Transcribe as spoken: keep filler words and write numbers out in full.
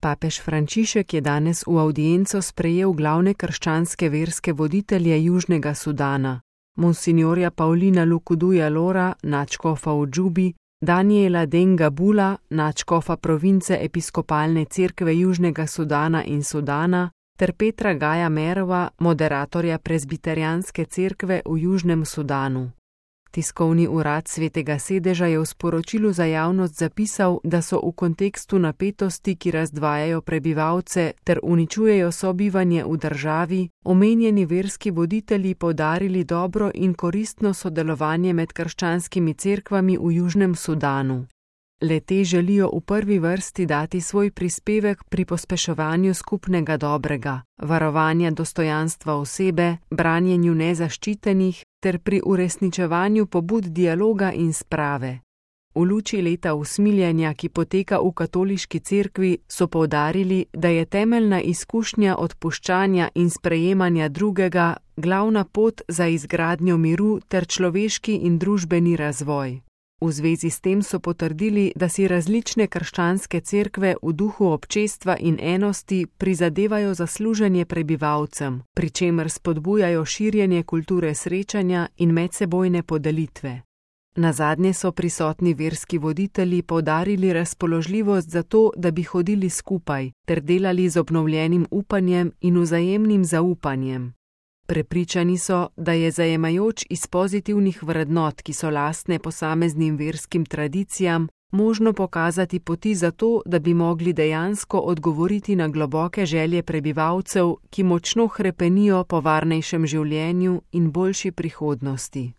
Papež Frančišek je danes v avdienco sprejel glavne krščanske verske voditelje Južnega Sudana, monsignorja Paulina Lukuduja Lora, nadškofa v Džubi, Daniela Denga Bula, nadškofa province Episkopalne cerkve Južnega Sudana in Sudana, ter Petra Gaja Merova, moderatorja Prezbiterijanske cerkve v Južnem Sudanu. Tiskovni urad Svetega sedeža je v sporočilu za javnost zapisal, da so v kontekstu napetosti, ki razdvajajo prebivalce ter uničujejo sobivanje v državi, omenjeni verski voditelji poudarili dobro in koristno sodelovanje med krščanskimi cerkvami v Južnem Sudanu. Le-te želijo v prvi vrsti dati svoj prispevek pri pospeševanju skupnega dobrega, varovanja dostojanstva osebe, branjenju nezaščitenih ter pri uresničevanju pobud dialoga in sprave. V luči leta usmiljenja, ki poteka v katoliški cerkvi, so poudarili, da je temeljna izkušnja odpuščanja in sprejemanja drugega glavna pot za izgradnjo miru ter človeški in družbeni razvoj. V zvezi s tem so potrdili, da si različne krščanske cerkve v duhu občestva in enosti prizadevajo za služenje prebivalcem, pri čemer spodbujajo širjenje kulture srečanja in medsebojne podelitve. Nazadnje so prisotni verski voditelji poudarili razpoložljivost za to, da bi hodili skupaj, ter delali z obnovljenim upanjem in vzajemnim zaupanjem. Prepričani so, da je zajemajoč iz pozitivnih vrednot, ki so lastne posameznim verskim tradicijam, možno pokazati poti za to, da bi mogli dejansko odgovoriti na globoke želje prebivalcev, ki močno hrepenijo po varnejšem življenju in boljši prihodnosti.